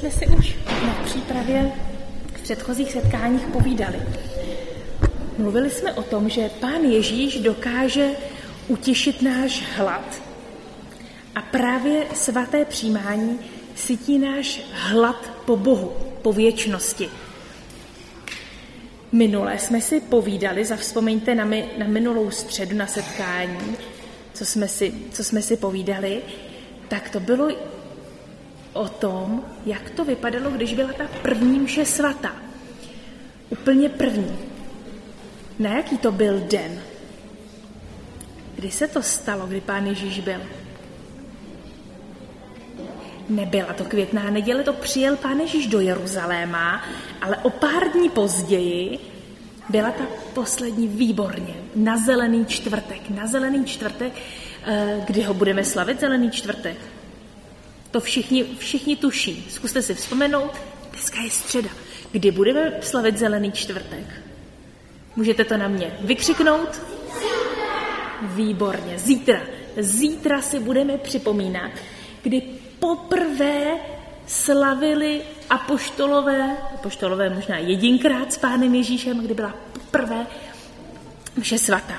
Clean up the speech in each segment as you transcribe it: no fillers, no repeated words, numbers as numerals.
jsme si už na přípravě v předchozích setkáních povídali. Mluvili jsme o tom, že Pán Ježíš dokáže utěšit náš hlad. A právě svaté přijímání sytí náš hlad po Bohu, po věčnosti. Minule jsme si povídali, zavzpomeňte na minulou středu na setkání, co jsme si povídali, tak to bylo o tom, jak to vypadalo, když byla ta první mše svatá. Úplně první. Na jaký to byl den? Kdy se to stalo, kdy Pán Ježíš byl? Nebyla to květná neděle, to přijel Pán Ježíš do Jeruzaléma, ale o pár dní později byla ta poslední výborně, na Zelený čtvrtek. Na Zelený čtvrtek, kdy ho budeme slavit, Zelený čtvrtek? To všichni tuší. Zkuste si vzpomenout, dneska je středa. Kdy budeme slavit Zelený čtvrtek? Můžete to na mě vykřiknout? Výborně, zítra. Zítra si budeme připomínat, kdy poprvé slavili apoštolové možná jedinkrát s Pánem Ježíšem, kdy byla poprvé mše svatá.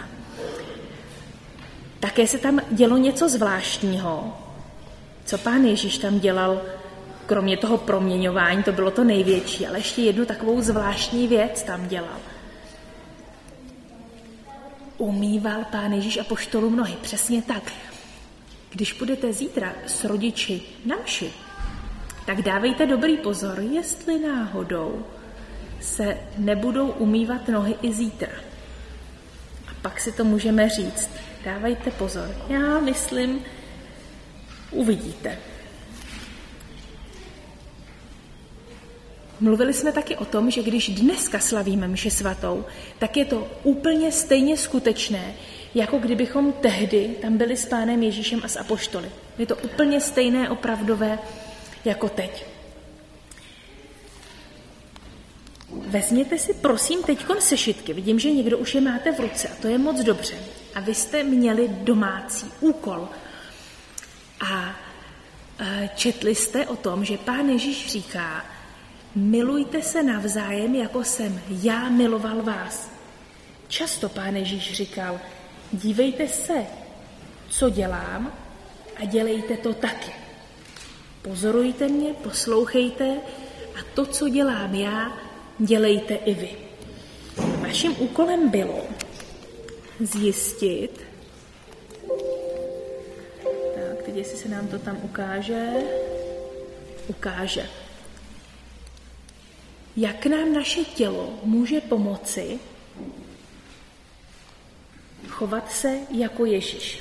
Také se tam dělo něco zvláštního, co Pán Ježíš tam dělal, kromě toho proměňování, to bylo to největší, ale ještě jednu takovou zvláštní věc tam dělal. Umýval Pán Ježíš apoštolům nohy, přesně tak. Když půjdete zítra s rodiči na mši, tak dávejte dobrý pozor, jestli náhodou se nebudou umývat nohy i zítra. A pak si to můžeme říct. Dávejte pozor. Já myslím, uvidíte. Mluvili jsme taky o tom, že když dneska slavíme mši svatou, tak je to úplně stejně skutečné, jako kdybychom tehdy tam byli s Pánem Ježíšem a s apoštoly. Je to úplně stejné, opravdové, jako teď. Vezměte si prosím teďkon sešitky. Vidím, že někdo už je máte v ruce a to je moc dobře. A vy jste měli domácí úkol. A četli jste o tom, že Pán Ježíš říká, milujte se navzájem, jako jsem já miloval vás. Často Pán Ježíš říkal, dívejte se, co dělám a dělejte to taky. Pozorujte mě, poslouchejte a to, co dělám já, dělejte i vy. Vaším úkolem bylo zjistit, tak teď jestli se nám to tam ukáže, jak nám naše tělo může pomoci chovat se jako Ježíš.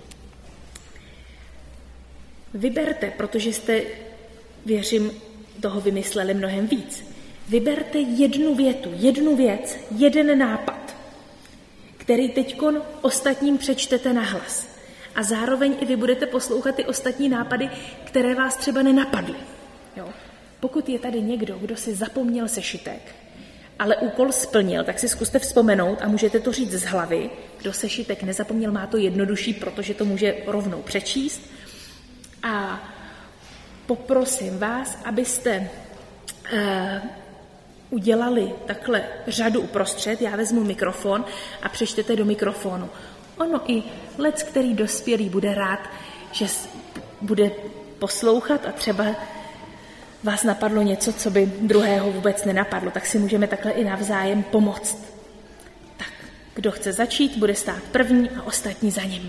Vyberte, protože jste, věřím, toho vymysleli mnohem víc. Vyberte jednu věc, jeden nápad, který teďkon ostatním přečtete nahlas. A zároveň i vy budete poslouchat ty ostatní nápady, které vás třeba nenapadly. Jo? Pokud je tady někdo, kdo si zapomněl sešitek, ale úkol splnil, tak si zkuste vzpomenout a můžete to říct z hlavy. Kdo sešitek nezapomněl, má to jednodušší, protože to může rovnou přečíst. A poprosím vás, abyste udělali takhle řadu uprostřed. Já vezmu mikrofon a přečtete do mikrofonu. Ono i lec, který dospělý bude rád, že bude poslouchat a třeba vás napadlo něco, co by druhého vůbec nenapadlo, tak si můžeme takhle i navzájem pomoct. Tak, kdo chce začít, bude stát první a ostatní za ním.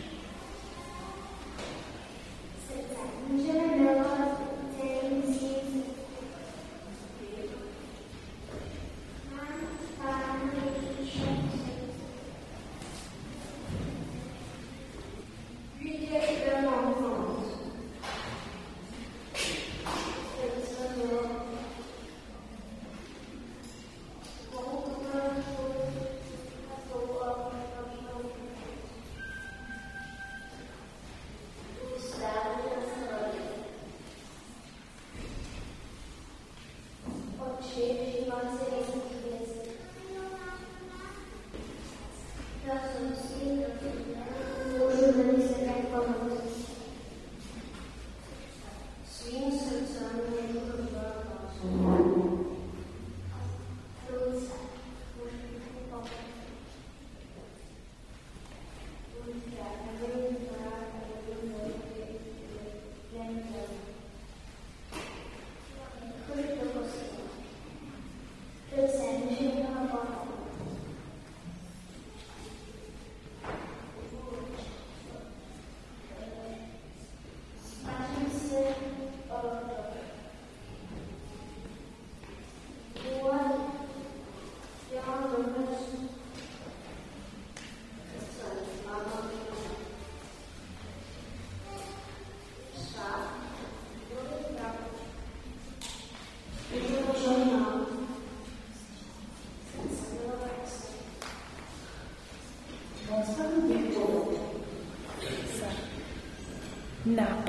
Svým srdcem můžu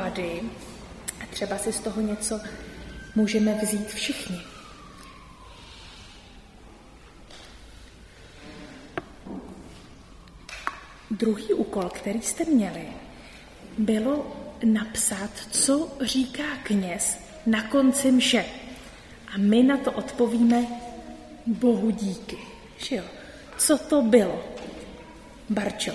dohromady a třeba si z toho něco můžeme vzít všichni. Druhý úkol, který jste měli, bylo napsat, co říká kněz na konci mše. A my na to odpovíme Bohu díky. Že jo? Co to bylo? Barčo.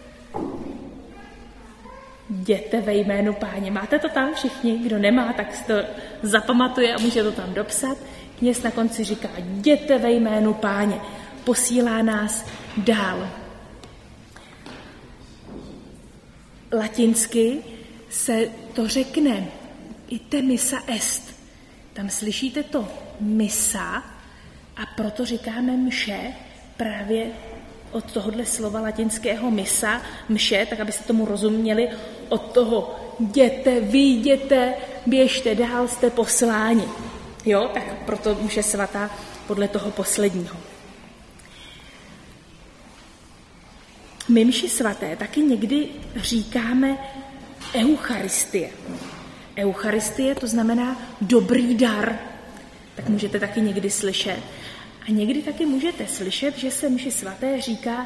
Jděte ve jménu Páně. Máte to tam všichni? Kdo nemá, tak si to zapamatuje a může to tam dopsat. Kněz na konci říká, jděte ve jménu Páně. Posílá nás dál. Latinsky se to řekne ite missa est. Tam slyšíte to misa a proto říkáme mše právě od tohohle slova latinského misa, mše, tak abyste tomu rozuměli, od toho jděte, vyjděte, běžte dál, jste posláni. Jo, tak proto mše svatá podle toho posledního. My mši svaté taky někdy říkáme eucharistie. Eucharistie to znamená dobrý dar. Tak můžete taky někdy slyšet. A někdy taky můžete slyšet, že se mši svaté říká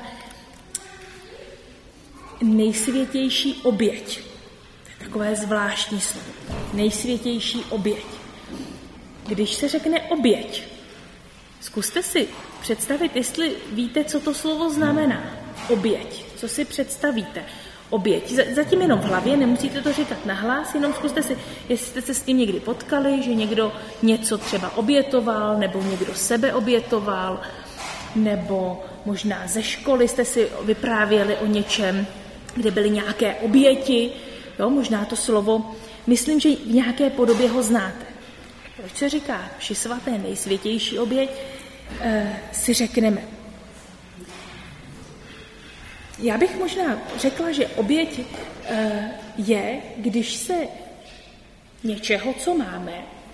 nejsvětější oběť. To je takové zvláštní slovo. Nejsvětější oběť. Když se řekne oběť, zkuste si představit, jestli víte, co to slovo znamená. Oběť. Co si představíte? Oběť. Zatím jenom v hlavě, nemusíte to říkat nahlas, jenom zkuste si, jestli jste se s tím někdy potkali, že někdo něco třeba obětoval, nebo někdo sebe obětoval, nebo možná ze školy jste si vyprávěli o něčem, kde byly nějaké oběti. Jo, možná to slovo, myslím, že v nějaké podobě ho znáte. Proč se říká mši svaté nejsvětější oběť, si řekneme. Já bych možná řekla, že oběť je, když se něčeho, co máme,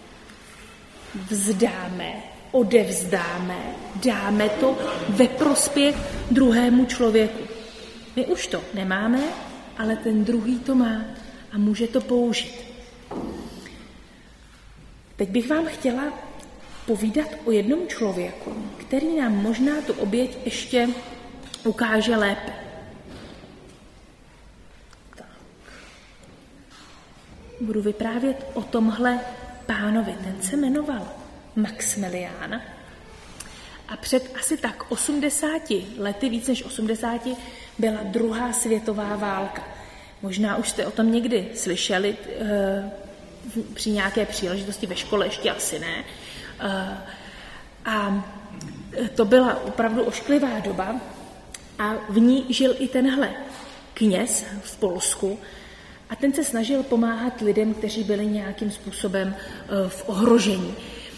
vzdáme, odevzdáme, dáme to ve prospěch druhému člověku. My už to nemáme, ale ten druhý to má a může to použít. Teď bych vám chtěla povídat o jednom člověku, který nám možná tu oběť ještě ukáže lépe. Budu vyprávět o tomhle pánovi. Ten se jmenoval Maxmilián a před asi tak 80 lety, víc než 80, byla druhá světová válka. Možná už jste o tom někdy slyšeli při nějaké příležitosti ve škole, ještě asi ne. A to byla opravdu ošklivá doba a v ní žil i tenhle kněz v Polsku, a ten se snažil pomáhat lidem, kteří byli nějakým způsobem v ohrožení.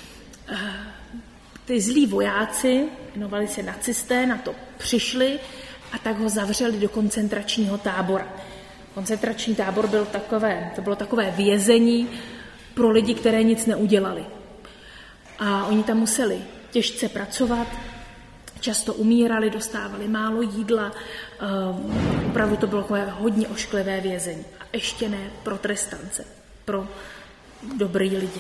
Ty zlí vojáci, jmenovali se nacisté, na to přišli a tak ho zavřeli do koncentračního tábora. Koncentrační tábor bylo takové vězení pro lidi, které nic neudělali. A oni tam museli těžce pracovat, často umírali, dostávali málo jídla, opravdu to bylo takové hodně ošklivé vězení. A ještě ne pro trestance, pro dobrý lidi.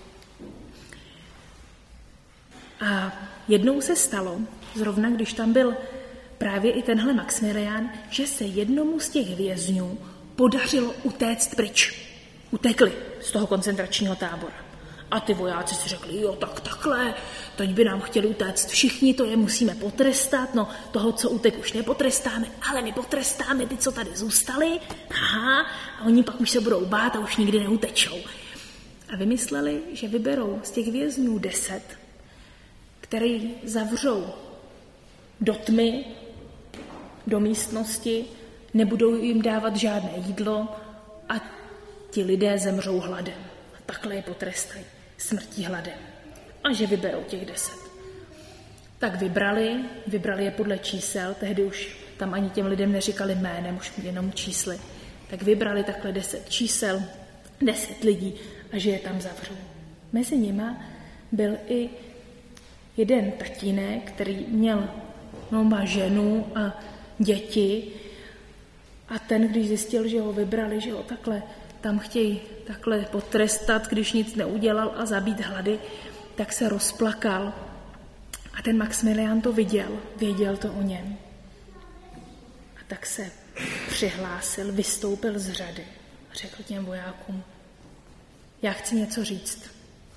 A jednou se stalo, zrovna když tam byl právě i tenhle Maxmilián, že se jednomu z těch vězňů podařilo utéct pryč. Utekli z toho koncentračního tábora. A ty vojáci si řekli, jo, tak takhle, teď by nám chtěli utéct všichni, to je musíme potrestat, no toho, co utek, už nepotrestáme, ale my potrestáme ty, co tady zůstali, aha, a oni pak už se budou bát a už nikdy neutečou. A vymysleli, že vyberou z těch vězňů 10, který zavřou do tmy, do místnosti, nebudou jim dávat žádné jídlo a ti lidé zemřou hladem. A takhle je potrestají smrtí hladem. A že vyberou těch 10. Tak vybrali je podle čísel, tehdy už tam ani těm lidem neříkali jménem, už jenom čísly. Tak vybrali takhle 10 čísel, 10 lidí a že je tam zavřou. Mezi nima byl i jeden tatínek, který má ženu a děti a ten, když zjistil, že ho vybrali, že ho takhle tam chtějí takhle potrestat, když nic neudělal a zabít hlady, tak se rozplakal. A ten Maxmilián to viděl, věděl to o něm. A tak se přihlásil, vystoupil z řady a řekl těm vojákům, já chci něco říct.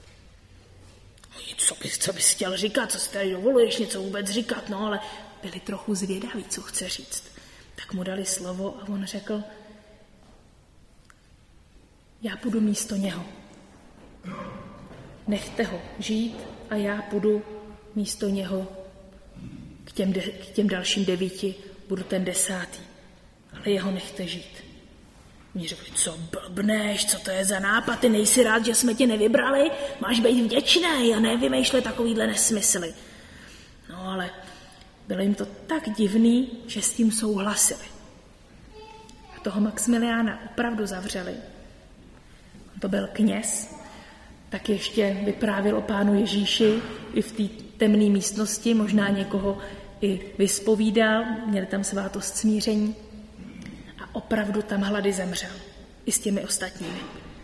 Co bys chtěl říkat, co si tady dovoluješ něco vůbec říkat, no ale byli trochu zvědaví, co chce říct. Tak mu dali slovo a on řekl, já půjdu místo něho. Nechte ho žít a já půjdu místo něho k těm dalším 9, budu ten 10. Ale jeho nechte žít. Oni řekli, co blbneš, co to je za nápad, ty nejsi rád, že jsme tě nevybrali, máš být vděčnej a nevymýšlet takovýhle nesmysly. No ale bylo jim to tak divný, že s tím souhlasili. A toho Maxmiliána opravdu zavřeli. On to byl kněz, tak ještě vyprávěl o Pánu Ježíši i v té temné místnosti, možná někoho i vyspovídal, měli tam svátost smíření a opravdu tam hlady zemřel, i s těmi ostatními.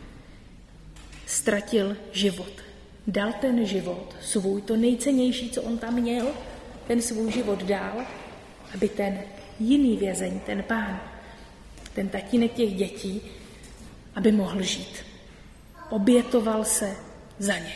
Ztratil život, dal ten život svůj, to nejcennější, co on tam měl, ten svůj život dal, aby ten jiný vězeň, ten pán, ten tatínek těch dětí, aby mohl žít. Obětoval se za něj.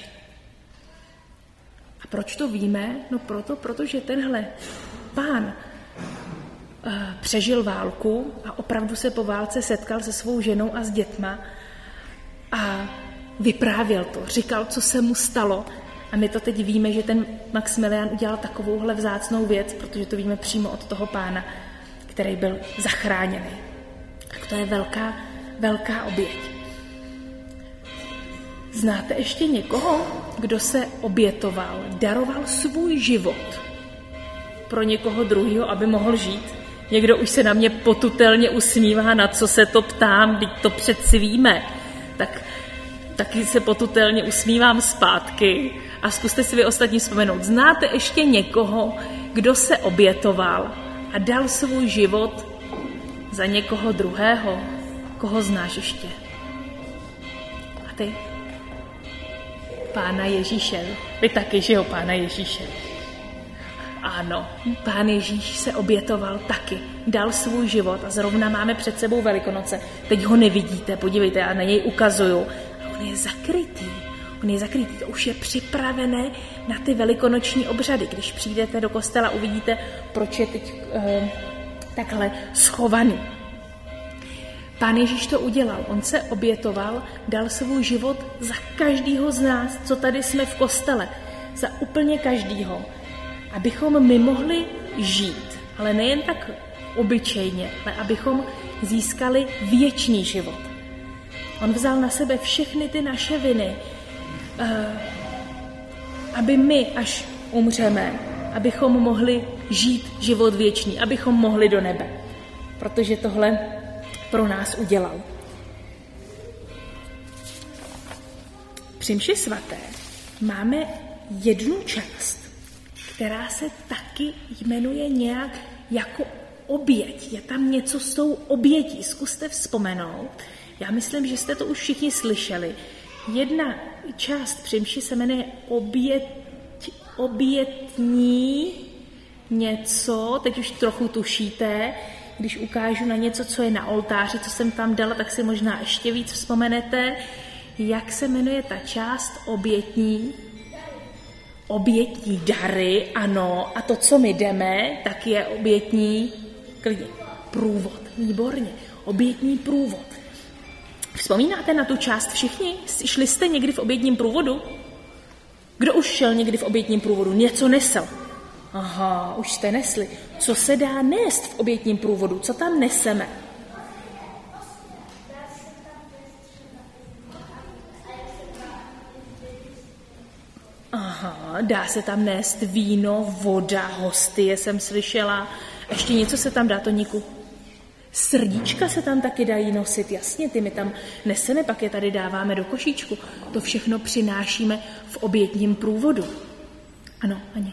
A proč to víme? No protože tenhle pán přežil válku a opravdu se po válce setkal se svou ženou a s dětma a vyprávěl to, říkal, co se mu stalo. A my to teď víme, že ten Maxmilián udělal takovouhle vzácnou věc, protože to víme přímo od toho pána, který byl zachráněný. Tak to je velká, velká oběť. Znáte ještě někoho, kdo se obětoval, daroval svůj život pro někoho druhého, aby mohl žít? Někdo už se na mě potutelně usmívá, na co se to ptám, teď to přeci víme. Tak taky se potutelně usmívám zpátky a zkuste si vy ostatní vzpomenout. Znáte ještě někoho, kdo se obětoval a dal svůj život za někoho druhého? Koho znáš ještě? A ty? Pána Ježíše. Vy taky, že jo, Pána Ježíše. Ano, Pán Ježíš se obětoval taky, dal svůj život a zrovna máme před sebou Velikonoce. Teď ho nevidíte, podívejte, já na něj ukazuju. A on je zakrytý, to už je připravené na ty velikonoční obřady. Když přijdete do kostela, uvidíte, proč je teď takhle schovaný. Pán Ježíš to udělal, on se obětoval, dal svůj život za každýho z nás, co tady jsme v kostele, za úplně každýho, abychom my mohli žít, ale nejen tak obyčejně, ale abychom získali věčný život. On vzal na sebe všechny ty naše viny, aby my, až umřeme, abychom mohli žít život věčný, abychom mohli do nebe, protože tohle pro nás udělal. Při mši svaté máme jednu část, která se taky jmenuje nějak jako oběť. Je tam něco s tou obětí. Zkuste vzpomenout. Já myslím, že jste to už všichni slyšeli. Jedna část při mši se jmenuje obětní něco, teď už trochu tušíte, když ukážu na něco, co je na oltáři, co jsem tam dala, tak si možná ještě víc vzpomenete, jak se jmenuje ta část obětní dary, ano, a to, co my jdeme, tak je obětní průvod, výborně, obětní průvod. Vzpomínáte na tu část všichni? Šli jste někdy v obětním průvodu? Kdo už šel někdy v obětním průvodu? Něco nesl? Aha, už jste nesli. Co se dá nést v obětním průvodu? Co tam neseme? Aha, dá se tam nést víno, voda, hostie jsem slyšela. Ještě něco se tam dá, Toníku? Srdíčka se tam taky dají nosit, jasně, ty my tam neseme, pak je tady dáváme do košíčku. To všechno přinášíme v obětním průvodu. Ano, Ani.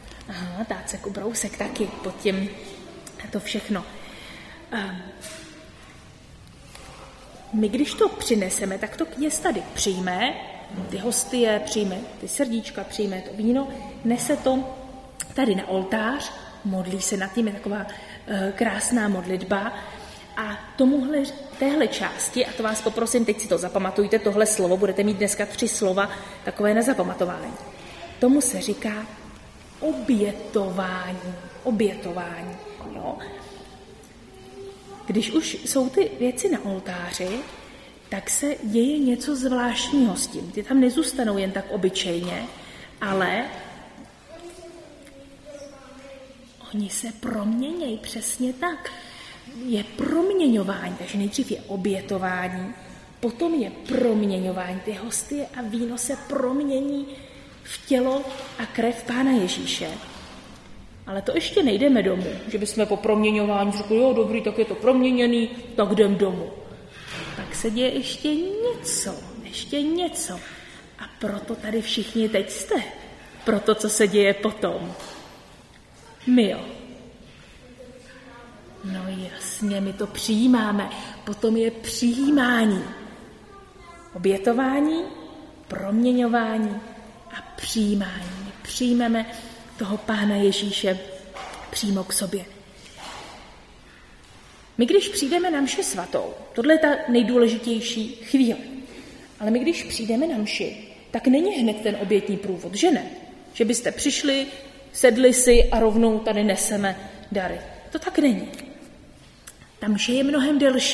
Aha, tácek, ubrousek taky pod tím, to všechno. my když to přineseme, tak to kněz tady přijme, ty hostie, přijme ty srdíčka, přijme to víno, nese to tady na oltář, modlí se nad tím, je taková krásná modlitba a téhle části, a to vás poprosím, teď si to zapamatujte, tohle slovo, budete mít dneska 3 slova, takové na zapamatování. Tomu se říká obětování. Jo? Když už jsou ty věci na oltáři, tak se děje něco zvláštního s tím. Ty tam nezůstanou jen tak obyčejně, ale oni se proměnějí přesně tak. Je proměňování, takže nejdřív je obětování, potom je proměňování. Ty hostie a víno se promění v tělo a krev Pána Ježíše. Ale to ještě nejdeme domů, že bychom po proměňování řekli, jo, dobrý, tak je to proměněný, tak jdem domů. Tak se děje ještě něco. A proto tady všichni teď jste. Proto, co se děje potom. My jo. No jasně, my to přijímáme. Potom je přijímání. Obětování, proměňování a přijímání. My přijmeme toho Pána Ježíše přímo k sobě. My, když přijdeme na mši svatou, tohle je ta nejdůležitější chvíle, ale my, když přijdeme na mši, tak není hned ten obětní průvod, že ne? Že byste přišli, sedli si a rovnou tady neseme dary. To tak není. Ta mše je mnohem delší.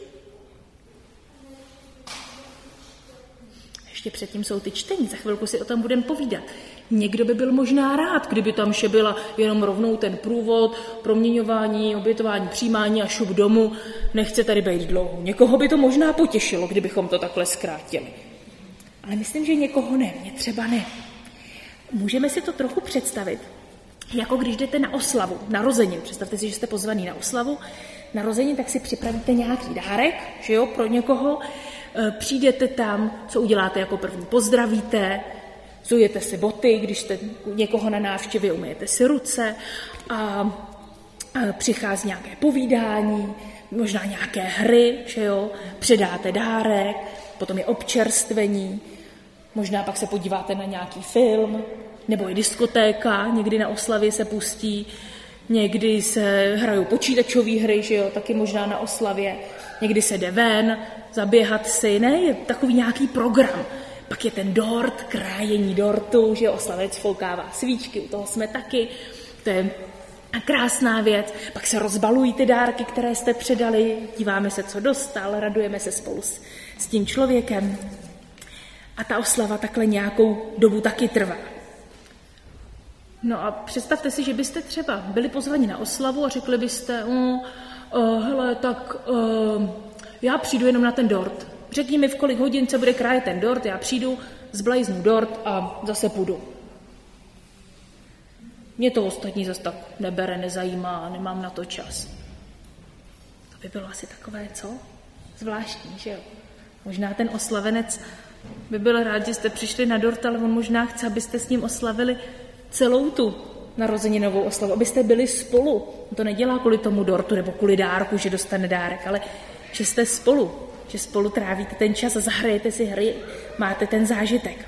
Ještě předtím jsou ty čtení, za chvilku si o tom budeme povídat. Někdo by byl možná rád, kdyby tam vše byla jenom rovnou ten průvod, proměňování, obětování, přijímání a šup domů, nechce tady být dlouho. Někoho by to možná potěšilo, kdybychom to takhle zkrátili. Ale myslím, že někoho ne, mě třeba ne. Můžeme si to trochu představit, jako když jdete na oslavu, narozenin. Představte si, že jste pozvaný na oslavu narozenin, tak si připravíte nějaký dárek, že jo, pro někoho. Přijdete tam, co uděláte jako první? Pozdravíte, zujete si boty, když jste někoho na návštěvě, umyjete si ruce a přichází nějaké povídání, možná nějaké hry, že jo, předáte dárek, potom je občerstvení, možná pak se podíváte na nějaký film, nebo je diskotéka, někdy na oslavě se pustí, někdy se hrajou počítačové hry, že jo, taky možná na oslavě, někdy se jde ven, zaběhat si, ne, je takový nějaký program. Pak je ten dort, krájení dortu, že jo, oslavec foukává svíčky, u toho jsme taky, to je krásná věc. Pak se rozbalují ty dárky, které jste předali, díváme se, co dostal, radujeme se spolu s tím člověkem. A ta oslava takhle nějakou dobu taky trvá. No a představte si, že byste třeba byli pozvaní na oslavu a řekli byste, hele, tak já přijdu jenom na ten dort. Řekni mi, v kolik hodin se bude krájet ten dort, já přijdu, zblajznu dort a zase půjdu. Mě to ostatní zase tak nebere, nezajímá, nemám na to čas. To by bylo asi takové, co? Zvláštní, že jo? Možná ten oslavenec by byl rád, že jste přišli na dort, ale on možná chce, abyste s ním oslavili celou tu narozeninovou oslavu, abyste byli spolu. On to nedělá kvůli tomu dortu nebo kvůli dárku, že dostane dárek, ale že jste spolu, že spolu trávíte ten čas a zahrajete si hry, máte ten zážitek.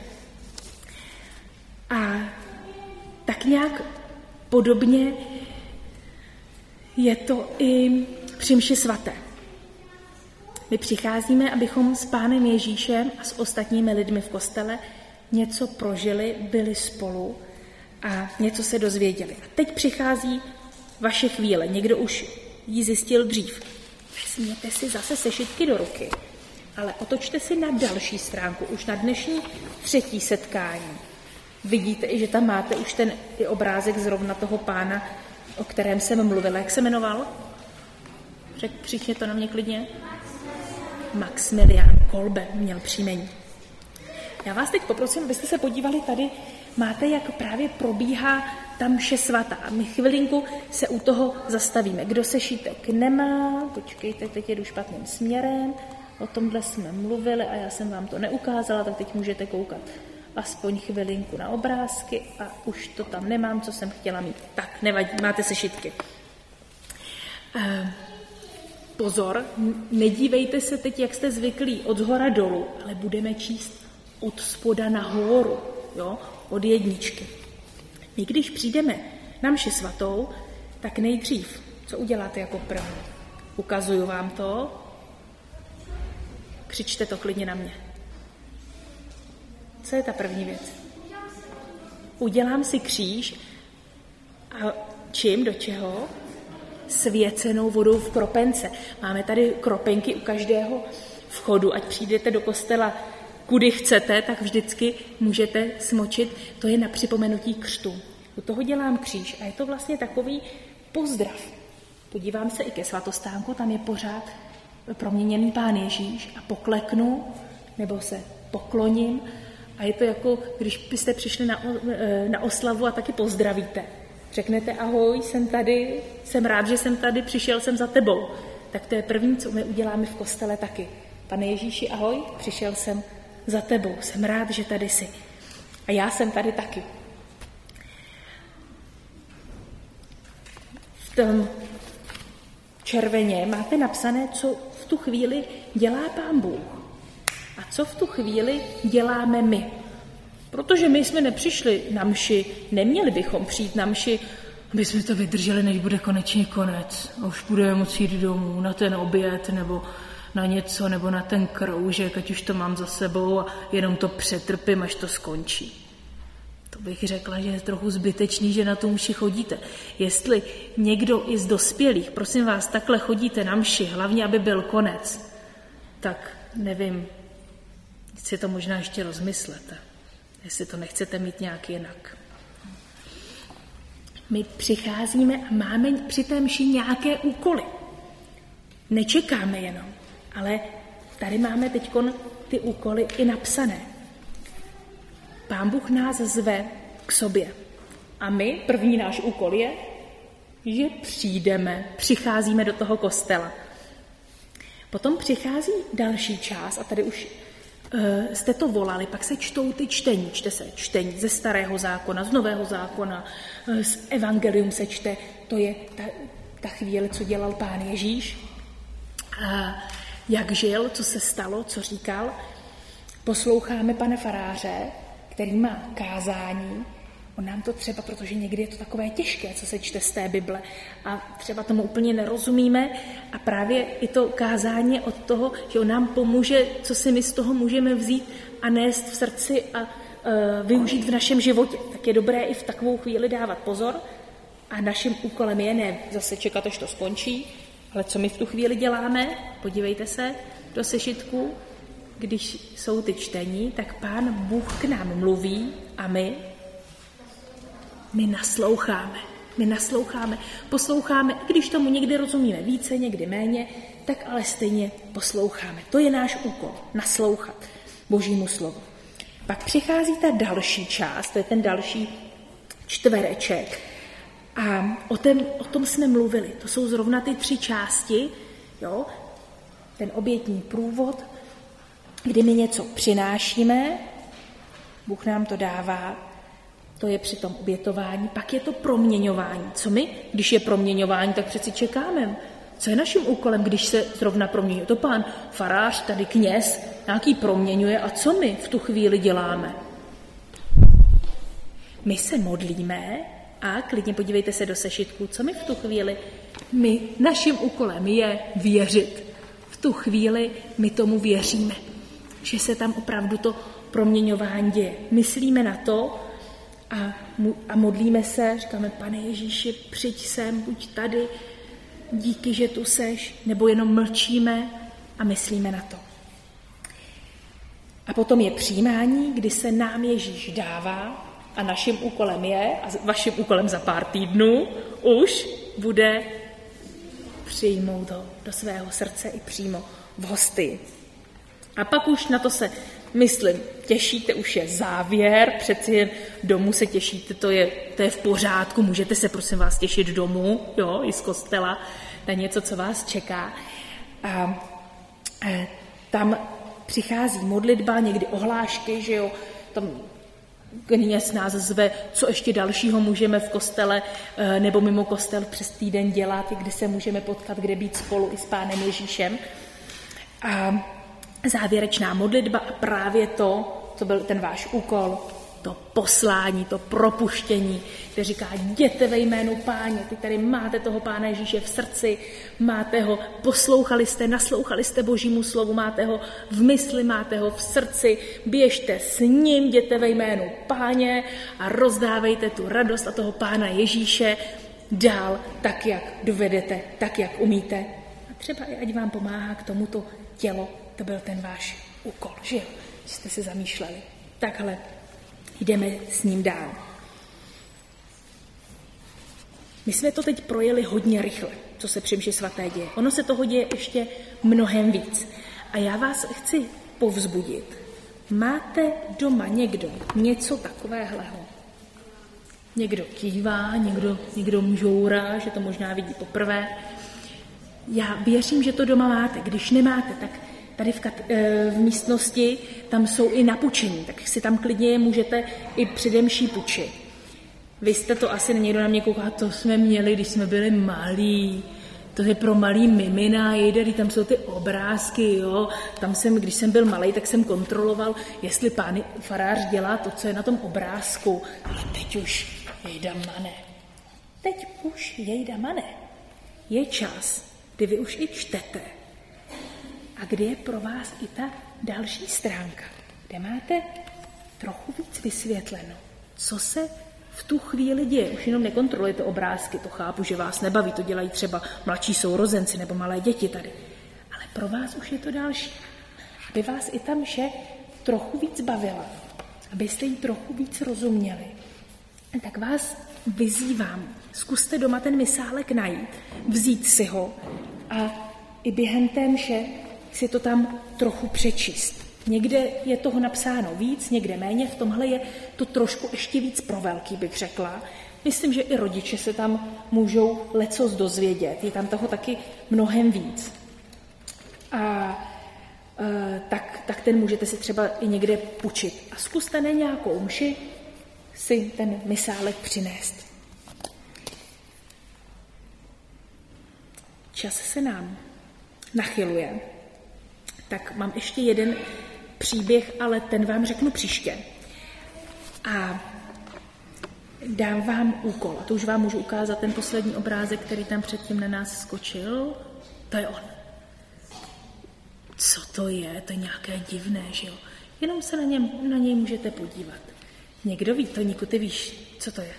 A tak nějak podobně je to i při mši svaté. My přicházíme, abychom s Pánem Ježíšem a s ostatními lidmi v kostele něco prožili, byli spolu a něco se dozvěděli. A teď přichází vaše chvíle. Někdo už ji zjistil dřív. Vezměte si zase sešitky do ruky, ale otočte si na další stránku, už na dnešní 3. setkání. Vidíte, že tam máte už ten obrázek zrovna toho pána, o kterém jsem mluvila. Jak se jmenoval? Přijďte to na mě klidně. Maximilián Kolbe měl příjmení. Já vás teď poprosím, abyste se podívali tady, máte, jak právě probíhá ta mše svatá. My chvilinku se u toho zastavíme. Kdo sešítek nemá, počkejte, teď jedu špatným směrem, o tomhle jsme mluvili a já jsem vám to neukázala, tak teď můžete koukat aspoň chvilinku na obrázky a už to tam nemám, co jsem chtěla mít. Tak, nevadí, máte sešitky. pozor, nedívejte se teď, jak jste zvyklí, od zhora dolů, ale budeme číst od spoda nahoru, jo? Od jedničky. My když přijdeme na mši svatou, tak nejdřív, co uděláte jako první? Ukazuju vám to, křičte to klidně na mě. Co je ta první věc? Udělám si kříž a čím, do čeho? Svěcenou vodou v kropence. Máme tady kropenky u každého vchodu, ať přijdete do kostela kudy chcete, tak vždycky můžete smočit. To je na připomenutí křtu. U toho dělám kříž a je to vlastně takový pozdrav. Podívám se i ke svatostánku, tam je pořád proměněný Pán Ježíš a pokleknu nebo se pokloním a je to jako, když byste přišli na oslavu a taky pozdravíte. Řeknete ahoj, jsem tady, jsem rád, že jsem tady, přišel jsem za tebou. Tak to je první, co my uděláme v kostele taky. Pane Ježíši, ahoj, přišel jsem za tebou, jsem rád, že tady jsi. A já jsem tady taky. V tom červeně máte napsané, co v tu chvíli dělá Pán Bůh a co v tu chvíli děláme my. Protože my jsme nepřišli na mši, neměli bychom přijít na mši, aby jsme to vydrželi, než bude konečně konec. A už budeme moci jít domů na ten oběd nebo na něco, nebo na ten kroužek, ať už to mám za sebou a jenom to přetrpím, až to skončí. To bych řekla, že je trochu zbytečný, že na tu mši chodíte. Jestli někdo i z dospělých, prosím vás, takhle chodíte na mši, hlavně, aby byl konec, tak nevím, si to možná ještě rozmyslete, jestli to nechcete mít nějak jinak. My přicházíme a máme při té mši nějaké úkoly. Nečekáme jenom, ale tady máme teďkon ty úkoly i napsané. Pán Bůh nás zve k sobě. A my, první náš úkol je, že přicházíme do toho kostela. Potom přichází další část, a tady už jste to volali, pak se čtou ty čtení. Čte se čtení ze Starého zákona, z Nového zákona, z Evangelium se čte. To je ta chvíle, co dělal Pán Ježíš. A jak žil, co se stalo, co říkal. Posloucháme pana faráře, který má kázání. On nám to třeba, protože někdy je to takové těžké, co se čte z té Bible a třeba tomu úplně nerozumíme a právě i to kázání od toho, že on nám pomůže, co si my z toho můžeme vzít a nést v srdci a využít v našem životě. Tak je dobré i v takovou chvíli dávat pozor a naším úkolem je ne zase čekat, až to skončí, ale co my v tu chvíli děláme, podívejte se do sešitku, když jsou ty čtení, tak Pán Bůh k nám mluví a my nasloucháme, posloucháme, i když tomu někdy rozumíme více, někdy méně, tak ale stejně posloucháme. To je náš úkol, naslouchat Božímu slovu. Pak přichází ta další část, to je ten další čtvereček. A o tom jsme mluvili. To jsou zrovna ty 3 části, jo? Ten obětní průvod, kdy my něco přinášíme, Bůh nám to dává, to je při tom obětování, pak je to proměňování. Co my, když je proměňování, tak přeci čekáme. Co je naším úkolem, když se zrovna proměňuje? To pán farář, tady kněz, nějaký proměňuje a co my v tu chvíli děláme? My se modlíme a klidně podívejte se do sešitku, co my v tu chvíli, naším úkolem je věřit. V tu chvíli my tomu věříme, že se tam opravdu to proměňování děje. Myslíme na to a modlíme se, říkáme, Pane Ježíši, přijď sem, buď tady, díky, že tu seš, nebo jenom mlčíme a myslíme na to. A potom je přijímání, kdy se nám Ježíš dává a naším úkolem je, a vaším úkolem za pár týdnů, už bude přijmout ho do svého srdce i přímo v hostii. A pak už na to se, myslím, těšíte, už je závěr, přeci jen domů se těšíte, to je v pořádku, můžete se, prosím vás, těšit domů, jo, i z kostela, na něco, co vás čeká. A tam přichází modlitba, někdy ohlášky, že jo, tam kněz nás zve, co ještě dalšího můžeme v kostele nebo mimo kostel přes týden dělat, kdy se můžeme potkat, kde být spolu i s Pánem Ježíšem. A závěrečná modlitba a právě to, co byl ten váš úkol, to poslání, to propuštění, kde říká, jděte ve jménu Páně, ty tady máte toho Pána Ježíše v srdci, máte ho, naslouchali jste Božímu slovu, máte ho v mysli, máte ho v srdci, běžte s ním, jděte ve jménu Páně a rozdávejte tu radost a toho Pána Ježíše dál, tak, jak dovedete, tak, jak umíte. A třeba i ať vám pomáhá k tomuto tělo, to byl ten váš úkol, že jo? Jste si zamýšleli. Takhle jdeme s ním dál. My jsme to teď projeli hodně rychle, co se při mši svaté děje. Ono se toho děje ještě mnohem víc. A já vás chci povzbudit. Máte doma někdo něco takovéhleho? Někdo kývá, někdo mžourá, že to možná vidí poprvé. Já věřím, že to doma máte. Když nemáte, tak tady v místnosti tam jsou i na pučení, tak si tam klidně můžete i předemší půjčit. Vy jste to asi, někdo na mě kouká, to jsme měli, když jsme byli malí, to je pro malý mimina, tam jsou ty obrázky, jo. Tam když jsem byl malej, tak jsem kontroloval, jestli pán farář dělá to, co je na tom obrázku. Ale teď už jejda mane. Je čas, kdy vy už i čtete. A kdy je pro vás i ta další stránka, kde máte trochu víc vysvětleno, co se v tu chvíli děje. Už jenom nekontrolujete obrázky, to chápu, že vás nebaví, to dělají třeba mladší sourozenci nebo malé děti tady. Ale pro vás už je to další. Aby vás i ta mše trochu víc bavila, abyste jí trochu víc rozuměli. Tak vás vyzývám, zkuste doma ten misálek najít, vzít si ho a i během té mše si to tam trochu přečíst. Někde je toho napsáno víc, někde méně, v tomhle je to trošku ještě víc pro velký, bych řekla. Myslím, že i rodiče se tam můžou lecos dozvědět, je tam toho taky mnohem víc. A tak ten můžete si třeba i někde půjčit. A zkuste na nějakou mši si ten misálek přinést. Čas se nám nachyluje. Tak mám ještě jeden příběh, ale ten vám řeknu příště. A dám vám úkol. A to už vám můžu ukázat ten poslední obrázek, který tam předtím na nás skočil. To je on. Co to je? To je nějaké divné, že jo? Jenom se na něj můžete podívat. Někdo ví, Toníku, ty víš, co to je?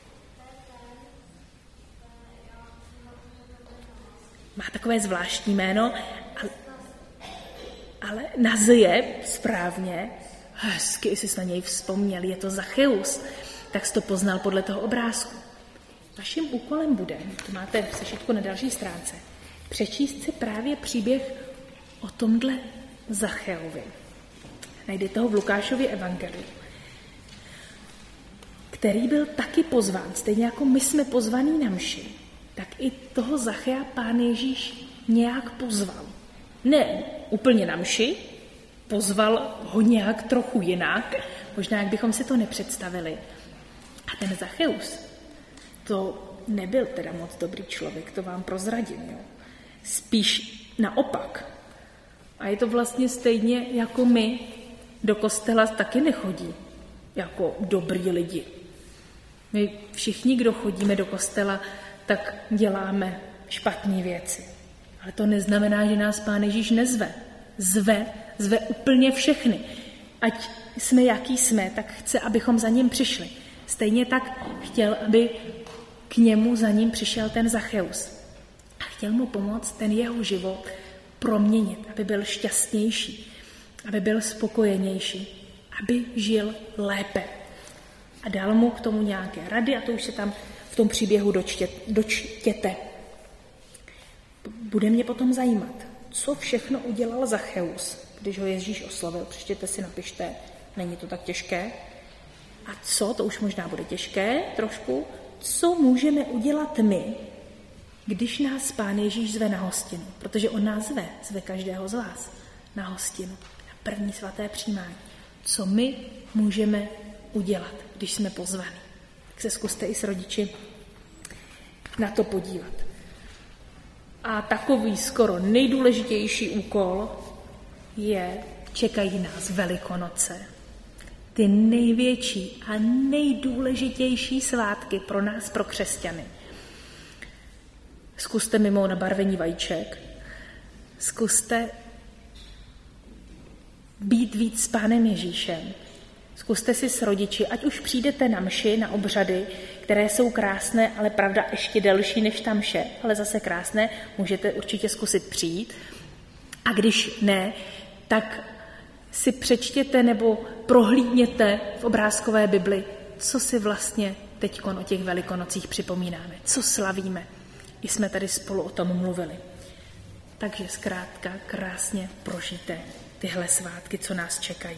Má takové zvláštní jméno, ale nazije správně, hezky jsi na něj vzpomněl, je to Zacheus, tak jsi to poznal podle toho obrázku. Vaším úkolem bude, to máte v sešitku na další stránce, přečíst si právě příběh o tomhle Zacheovi. Najdete ho v Lukášově evangeliu, který byl taky pozván, stejně jako my jsme pozvaní na mši, tak i toho Zachea Pán Ježíš nějak pozval. Ne úplně na mši, pozval ho nějak trochu jinak, možná jak bychom si to nepředstavili. A ten Zacheus, to nebyl teda moc dobrý člověk, to vám prozradím. Jo. Spíš naopak. A je to vlastně stejně jako my, do kostela taky nechodí jako dobrý lidi. My všichni, kdo chodíme do kostela, tak děláme špatné věci. Ale to neznamená, že nás Pán Ježíš nezve. Zve úplně všechny. Ať jsme, jaký jsme, tak chce, abychom za ním přišli. Stejně tak chtěl, aby k němu za ním přišel ten Zacheus. A chtěl mu pomoct ten jeho život proměnit, aby byl šťastnější, aby byl spokojenější, aby žil lépe. A dal mu k tomu nějaké rady a to už se tam v tom příběhu dočtěte. Bude mě potom zajímat, co všechno udělal Zacheus, když ho Ježíš oslovil. Přečtěte si, napište, není to tak těžké. A co, to už možná bude těžké trošku, co můžeme udělat my, když nás Pán Ježíš zve na hostinu. Protože on nás zve každého z vás na hostinu, na první svaté přijímání. Co my můžeme udělat, když jsme pozvaní. Tak se zkuste i s rodiči na to podívat. A takový skoro nejdůležitější úkol čekají nás Velikonoce. Ty největší a nejdůležitější svátky pro nás, pro křesťany. Zkuste mimo nabarvení vajíček, zkuste být víc s Pánem Ježíšem. Zkuste si s rodiči, ať už přijdete na mši, na obřady, které jsou krásné, ale pravda ještě delší než ta mše, ale zase krásné, můžete určitě zkusit přijít. A když ne, tak si přečtěte nebo prohlídněte v obrázkové Bibli, co si vlastně teďkon o těch Velikonocích připomínáme, co slavíme. I jsme tady spolu o tom mluvili. Takže zkrátka krásně prožijte tyhle svátky, co nás čekají.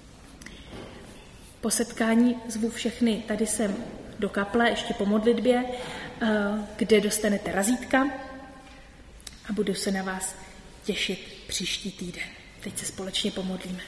Po setkání zvu všechny, tady jsem do kaple, ještě po modlitbě, kde dostanete razítka a budu se na vás těšit příští týden. Teď se společně pomodlíme.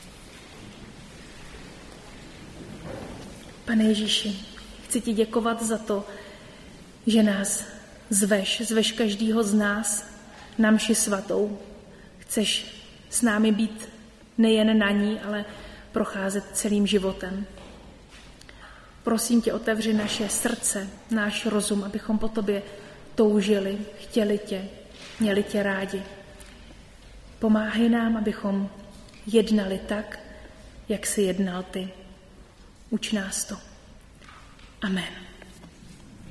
Pane Ježíši, chci ti děkovat za to, že nás zveš každýho z nás na mši svatou. Chceš s námi být nejen na ní, ale procházet celým životem. Prosím tě, otevři naše srdce, náš rozum, abychom po tobě toužili, chtěli tě, měli tě rádi. Pomáhej nám, abychom jednali tak, jak jsi jednal ty. Uč nás to. Amen.